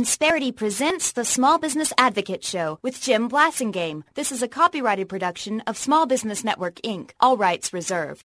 Insperity presents the Small Business Advocate Show with Jim Blasingame. This is a copyrighted production of Small Business Network, Inc. All rights reserved.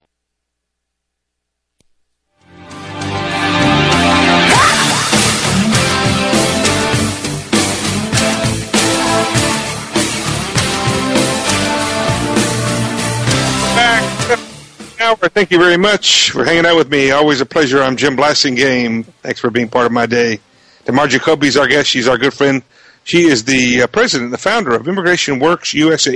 Back. Albert, thank you very much for hanging out with me. Always a pleasure. I'm Jim Blasingame. Thanks for being part of my day. Tamar Jacoby is our guest. She's our good friend. She is the president, the founder of Immigration Works USA.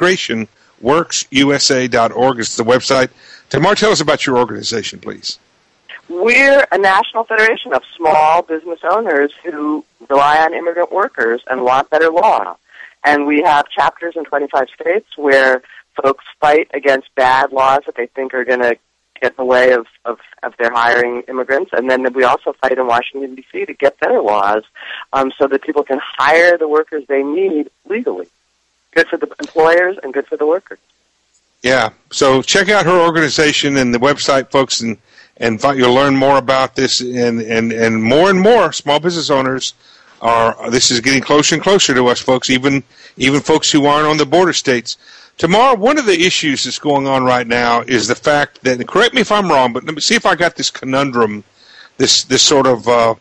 ImmigrationWorksUSA.org is the website. Tamar, tell us about your organization, please. We're a national federation of small business owners who rely on immigrant workers and want better law. And we have chapters in 25 states where folks fight against bad laws that they think are going to get in the way of their hiring immigrants. And then we also fight in Washington, D.C. to get better laws so that people can hire the workers they need legally. Good for the employers and good for the workers. Yeah. So check out her organization and the website, folks, and you'll learn more about this. And more small business owners this is getting closer and closer to us, folks, even folks who aren't on the border states. Tomorrow, one of the issues that's going on right now is the fact that, and correct me if I'm wrong, but let me see if I got this conundrum, this sort of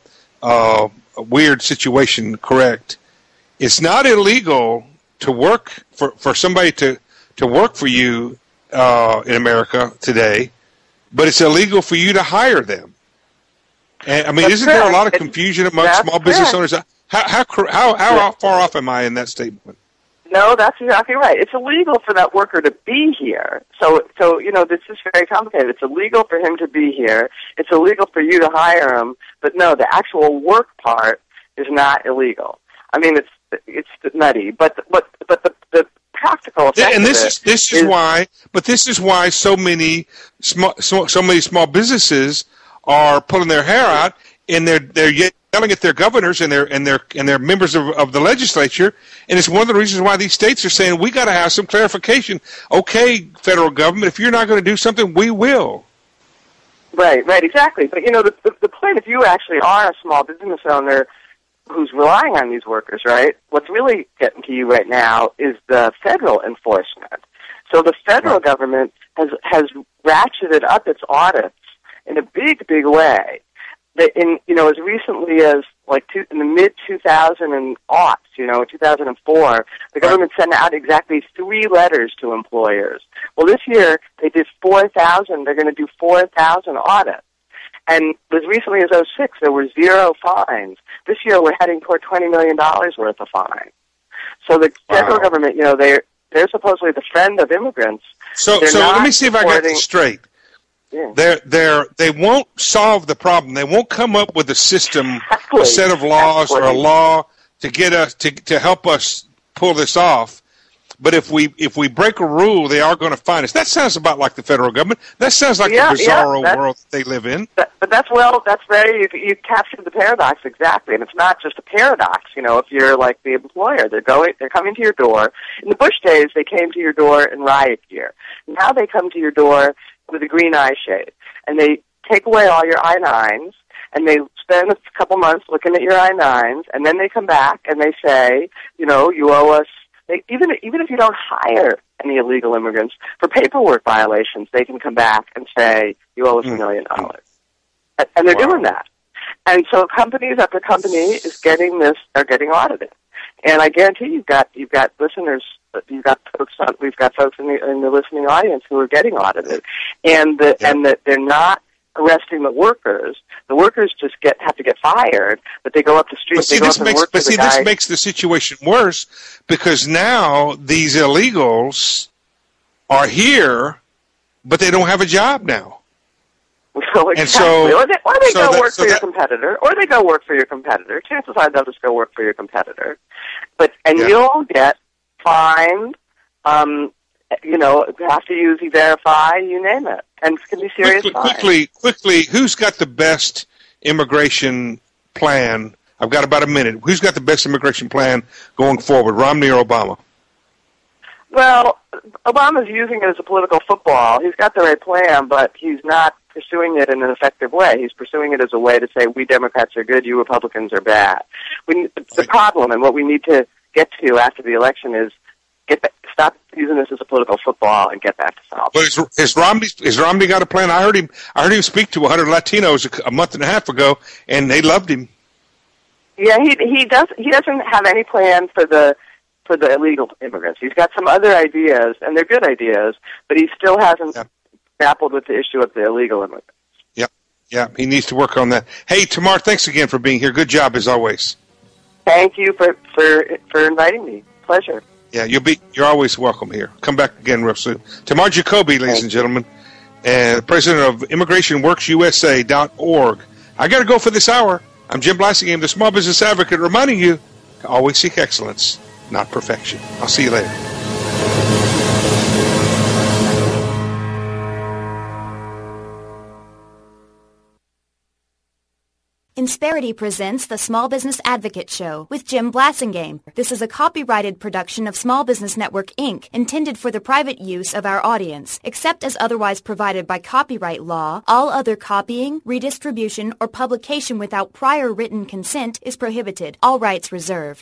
weird situation correct. It's not illegal to work for somebody to work for you in America today, but it's illegal for you to hire them. And, I mean, isn't there a lot of confusion among small business owners? How far off am I in that statement? No, that's exactly right. It's illegal for that worker to be here. So this is very complicated. It's illegal for him to be here. It's illegal for you to hire him. But no, the actual work part is not illegal. I mean, it's nutty. But the practical effect and this is why so many small businesses are pulling their hair out, and they're yelling at their governors and their members of the legislature, and it's one of the reasons why these states are saying we got to have some clarification. Okay, federal government, if you're not going to do something, we will. Right, exactly. But the point, if you actually are a small business owner who's relying on these workers, right? What's really getting to you right now is the federal enforcement. So the federal government has ratcheted up its audits in a big way. As recently as in the mid 2004, the government sent out exactly 3 letters to employers. Well, this year they did 4,000. They're going to do 4,000 audits. And as recently as 2006, there were 0 fines. This year we're heading toward $20 million worth of fines. So the federal government, they're supposedly the friend of immigrants. So let me see if I got this straight. Yeah. They won't solve the problem. They won't come up with a system, a set of laws, or a law to get us to help us pull this off. But if we break a rule, they are going to fine us. That sounds about like the federal government. That sounds like the bizarro world that they live in. But that's very you captured the paradox exactly, and it's not just a paradox. If you're like the employer, they're coming to your door. In the Bush days, they came to your door in riot gear. Now they come to your door with a green eye shade, and they take away all your I-9s, and they spend a couple months looking at your I-9s, and then they come back and they say, you owe us. Even if you don't hire any illegal immigrants for paperwork violations, they can come back and say you owe us $1 million, and they're doing that. And so companies after company is getting this. They're getting audited, and I guarantee you've got listeners. We've got folks in the listening audience who are getting audited, and that they're not arresting the workers. The workers just have to get fired, but they go up the street. This makes the situation worse because now these illegals are here, but they don't have a job now. So exactly. Or they go work for your competitor, or they go work for your competitor. Chances are they'll just go work for your competitor, you'll get fined. Have to use E-Verify, you name it, and it's going to be serious fines. Quickly, who's got the best immigration plan? I've got about a minute. Who's got the best immigration plan going forward, Romney or Obama? Well, Obama's using it as a political football. He's got the right plan, but he's not pursuing it in an effective way. He's pursuing it as a way to say, we Democrats are good, you Republicans are bad. The problem and what we need to get to after the election is stop using this as a political football and get back to solve. But has Romney got a plan? I heard him speak to 100 Latinos a month and a half ago, and they loved him. Yeah, he doesn't have any plan for the illegal immigrants. He's got some other ideas, and they're good ideas, but he still hasn't grappled with the issue of the illegal immigrants. Yeah, he needs to work on that. Hey, Tamar, thanks again for being here. Good job as always. Thank you for inviting me. Pleasure. Yeah, you're always welcome here. Come back again real soon. Tamar Jacoby, ladies and gentlemen, and president of ImmigrationWorksUSA.org. I got to go for this hour. I'm Jim Blasingame, the Small Business Advocate, reminding you to always seek excellence, not perfection. I'll see you later. Insperity presents the Small Business Advocate Show with Jim Blasingame. This is a copyrighted production of Small Business Network, Inc., intended for the private use of our audience. Except as otherwise provided by copyright law, all other copying, redistribution, or publication without prior written consent is prohibited. All rights reserved.